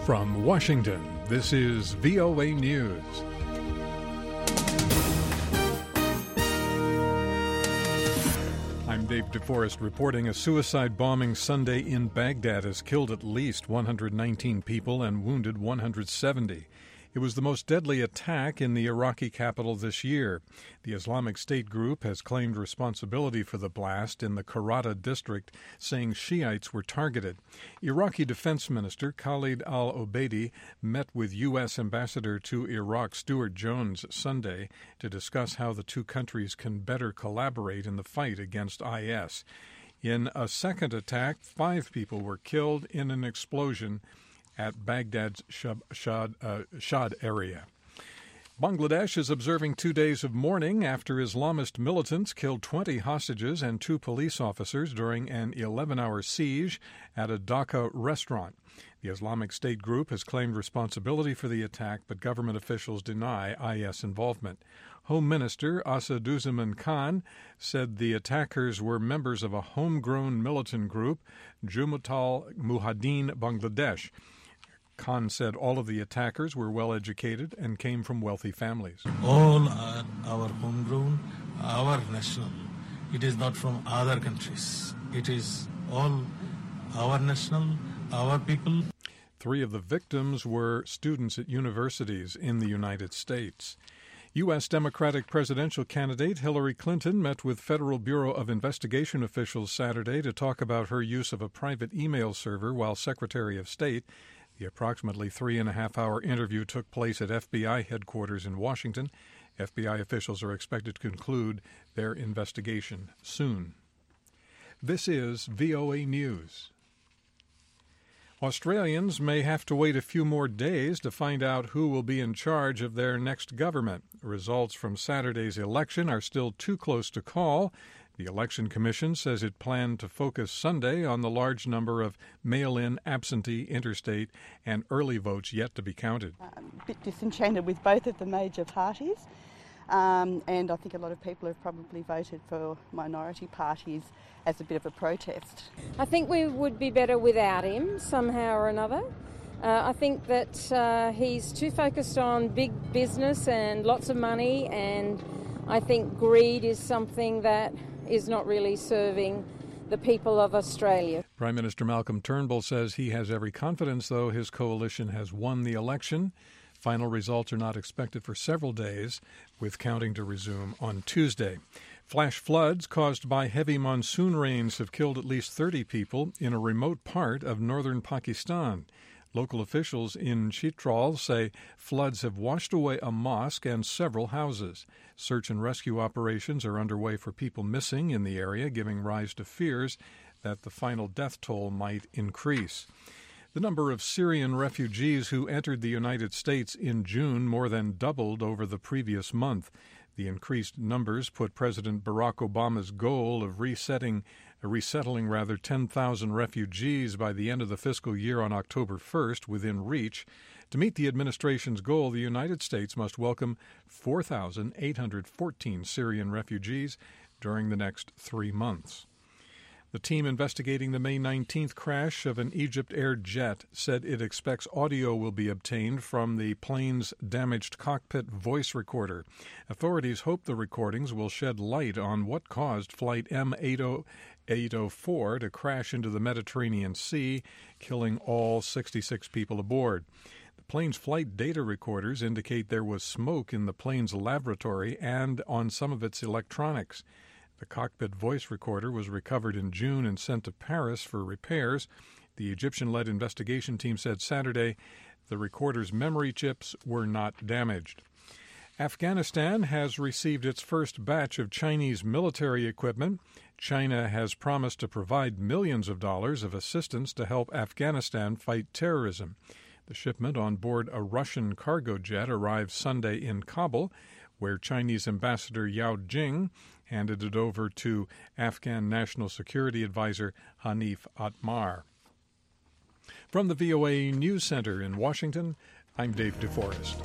From Washington, this is VOA News. I'm Dave DeForest reporting a suicide bombing Sunday in Baghdad has killed at least 119 people and wounded 170. It was the most deadly attack in the Iraqi capital this year. The Islamic State group has claimed responsibility for the blast in the Karata district, saying Shiites were targeted. Iraqi Defense Minister Khalid al-Obeidi met with U.S. Ambassador to Iraq Stuart Jones Sunday to discuss how the two countries can better collaborate in the fight against IS. In a second attack, 5 people were killed in an explosion at Baghdad's Shad area. Bangladesh is observing 2 days of mourning after Islamist militants killed 20 hostages and 2 police officers during an 11-hour siege at a Dhaka restaurant. The Islamic State group has claimed responsibility for the attack, but government officials deny IS involvement. Home Minister Asaduzzaman Khan said the attackers were members of a homegrown militant group, Jumaatul Mujahideen Bangladesh. Khan said all of the attackers were well-educated and came from wealthy families. All are our homegrown, our national. It is not from other countries. It is all our national, our people. 3 of the victims were students at universities in the United States. U.S. Democratic presidential candidate Hillary Clinton met with Federal Bureau of Investigation officials Saturday to talk about her use of a private email server while Secretary of State. The approximately 3.5-hour interview took place at FBI headquarters in Washington. FBI officials are expected to conclude their investigation soon. This is VOA News. Australians may have to wait a few more days to find out who will be in charge of their next government. Results from Saturday's election are still too close to call. The Election Commission says it planned to focus Sunday on the large number of mail-in, absentee, interstate, and early votes yet to be counted. A bit disenchanted with both of the major parties, and I think a lot of people have probably voted for minority parties as a bit of a protest. I think we would be better without him somehow or another. I think that he's too focused on big business and lots of money, and I think greed is something that is not really serving the people of Australia. Prime Minister Malcolm Turnbull says he has every confidence, though, his coalition has won the election. Final results are not expected for several days, with counting to resume on Tuesday. Flash floods caused by heavy monsoon rains have killed at least 30 people in a remote part of northern Pakistan. Local officials in Chitral say floods have washed away a mosque and several houses. Search and rescue operations are underway for people missing in the area, giving rise to fears that the final death toll might increase. The number of Syrian refugees who entered the United States in June more than doubled over the previous month. The increased numbers put President Barack Obama's goal of resettling 10,000 refugees by the end of the fiscal year on October 1st within reach. To meet the administration's goal, the United States must welcome 4,814 Syrian refugees during the next 3 months. The team investigating the May 19th crash of an Egypt Air jet said it expects audio will be obtained from the plane's damaged cockpit voice recorder. Authorities hope the recordings will shed light on what caused Flight M804 to crash into the Mediterranean Sea, killing all 66 people aboard. The plane's flight data recorders indicate there was smoke in the plane's laboratory and on some of its electronics. The cockpit voice recorder was recovered in June and sent to Paris for repairs. The Egyptian-led investigation team said Saturday the recorder's memory chips were not damaged. Afghanistan has received its first batch of Chinese military equipment. China has promised to provide millions of dollars of assistance to help Afghanistan fight terrorism. The shipment on board a Russian cargo jet arrived Sunday in Kabul, where Chinese Ambassador Yao Jing handed it over to Afghan National Security Advisor Hanif Atmar. From the VOA News Center in Washington, I'm Dave DeForest.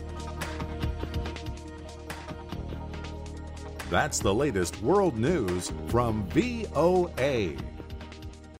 That's the latest world news from VOA.